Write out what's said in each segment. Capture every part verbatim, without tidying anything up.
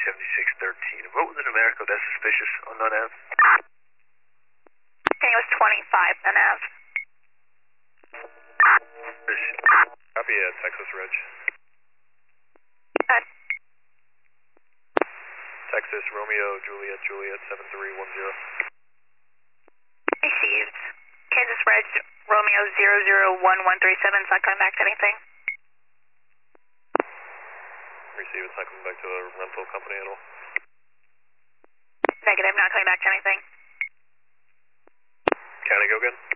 seventy-six thirteen. What was the numerical? That's suspicious on non Ave. I think it was twenty-five on Ave. Copy, uh, Texas Reg. Okay. Texas Romeo Juliet Juliet seven three one zero. Received. Kansas Reg Romeo zero zero one one three seven. It's not coming back to anything. Receive. It's not coming back to the rental company at all. Negative. Not coming back to anything. County, go again.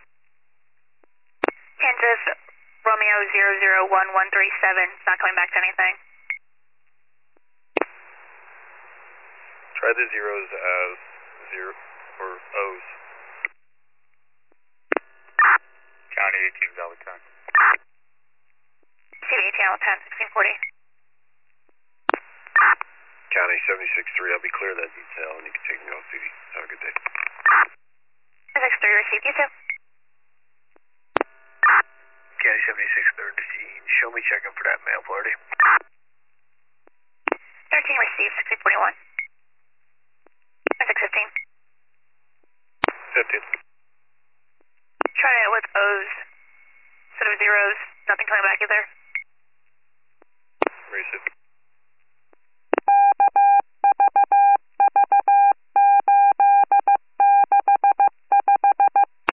Kansas Romeo zero zero one one three seven. It's not coming back to anything. Try the zeros as zero or O's. County eighteen, Valley ten. C V eighteen L ten, sixteen forty. County seventy-six three. I'll be clear of that detail and you can take me off duty. Have a good day. six three received. You too. County seventy-six thirteen. Show me checking for that mail party.